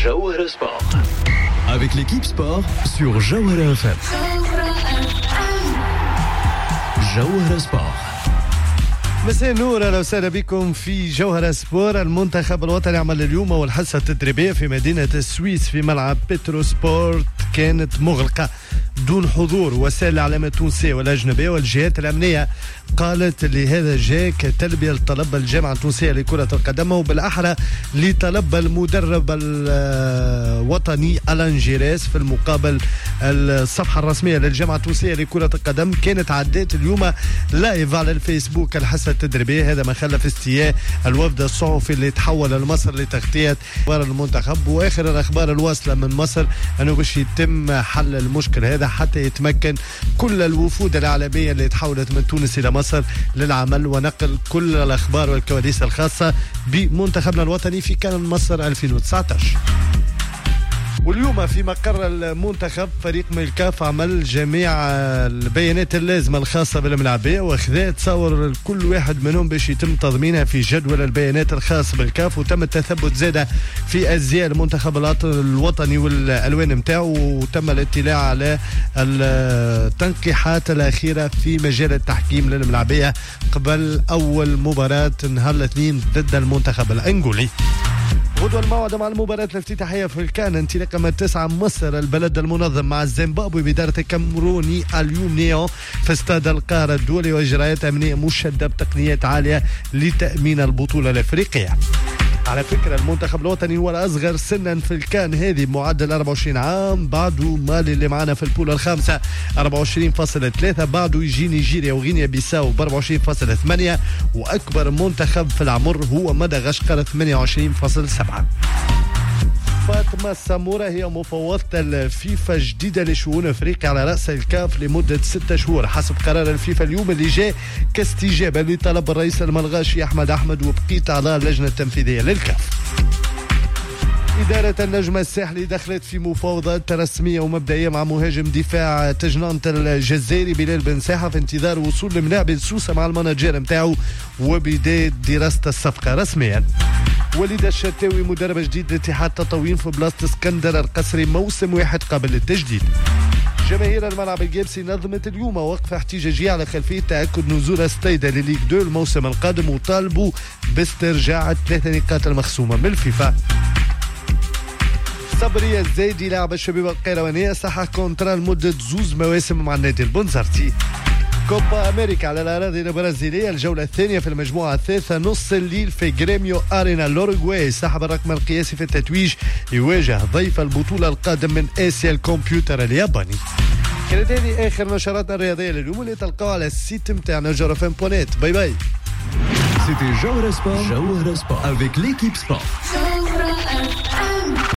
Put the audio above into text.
Jawhara Sport. Avec l'équipe sport sur Jawhara FM. Jawhara Sport. مساء النور، اهلا وسهلا بكم في جوهرة سبور. المنتخب الوطني عمل اليوم اول حصه تدريبيه في مدينه السويس في ملعب بترو سبورت كانت مغلقه دون حضور وسائل الاعلام التونسيه والاجنبيه، والجهات الامنيه قالت لهذا جاء كتلبيه لطلب الجامعه التونسيه لكره القدم، وبالاحرى لطلب المدرب الوطني ألان جيريس. في المقابل الصفحه الرسميه للجامعه التونسيه لكره القدم كانت عدت اليوم لايف على الفيسبوك الحصه التدريبيه. هذا ما خلف استياء الوفد الصحفي اللي تحول لمصر لتغطيه اخبار المنتخب. واخر الاخبار الواصله من مصر انه باش يتم حل المشكل هذا حتى يتمكن كل الوفود الاعلاميه اللي تحولت من تونس الى مصر للعمل ونقل كل الاخبار والكواليس الخاصه بمنتخبنا الوطني في كان مصر 2019. واليوم في مقر المنتخب فريق من الكاف عمل جميع البيانات اللازمه الخاصه بالملاعبيه واخذها تصور كل واحد منهم باش يتم تضمينها في جدول البيانات الخاص بالكاف، وتم التثبت زاده في ازياء المنتخب الوطني والالوان نتاعو، وتم الاطلاع على التنقيحات الاخيره في مجال التحكيم للملاعبيه قبل اول مباراه نهار الاثنين ضد المنتخب الانغولي. غدوة الموعد مع المباراة الافتتاحية في الكان انطلاقا من 9 مصر البلد المنظم مع الزيمبابوي بدارة الكاميروني اليوم نيون في استاد القاهرة الدولي، واجراءات امنية مشددة بتقنيات عالية لتأمين البطولة الافريقية. على فكرة المنتخب الوطني هو الأصغر سنا في الكان هذه بمعدل 24 عام، بعده مالي اللي معنا في البولة الخامسة 24.3، بعده يجي نيجيريا وغينيا بيساو ب 24.8، وأكبر منتخب في العمر هو مدغشقر 28.7. فاطمة سامورا هي مفوضة الفيفا جديدة لشؤون افريقيا على رأس الكاف لمدة 6 شهور حسب قرار الفيفا اليوم اللي جاء كاستجابة لطلب الرئيس الملغاشي أحمد وبقيت أعضاء اللجنة التنفيذية للكاف. إدارة النجم الساحلي دخلت في مفاوضات رسمية ومبدئية مع مهاجم دفاع تجنانة الجزائري بلال بن ساحة في انتظار وصول الملاعب سوسة مع المانجير متاعه وبداية دراسة الصفقة رسميا. وليد الشتاوي مدرب جديد لاتحاد تطاوين في بلاصة اسكندر القصري موسم واحد قبل للتجديد. جماهير الملعب الجابسي نظمت اليوم وقفة احتجاجية على خلفية تأكد نزول ستيدا لليغ 2 الموسم القادم، وطالبوا باسترجاع 3 نقاط المخصومة من الفيفا. صبري الزايدي لاعب الشبيبة القيروانية صح كونترا لمدة 2 مواسم مع النادي البنزرتي. كوبا أمريكا على الأراضي البرازيلية الجولة الثانية في المجموعة الثالثة نص الليل في جريميو أرينا الأوروغواي. صاحب الرقم القياسي في التتويج يواجه ضيف البطولة القادم من آسيا الكمبيوتر الياباني. كانت هذه آخر نشراتنا الرياضية لليوم اللي تلقاوها على السيت متاعنا jawharafm.net. باي باي. C'était Jawhara Sport avec l'équipe sport.